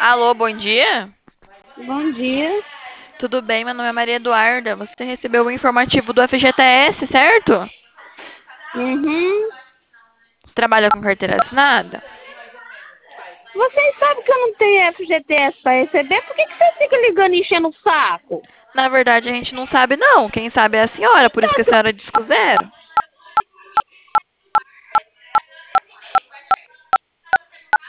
Alô, bom dia? Bom dia. Tudo bem? Meu nome é Maria Eduarda. Você recebeu o informativo do FGTS, certo? Uhum. Você trabalha com carteira assinada? Vocês sabem que eu não tenho FGTS para receber? Por que vocês ficam ligando e enchendo o saco? Na verdade, a gente não sabe não. Quem sabe é a senhora, por isso que a senhora diz que o zero.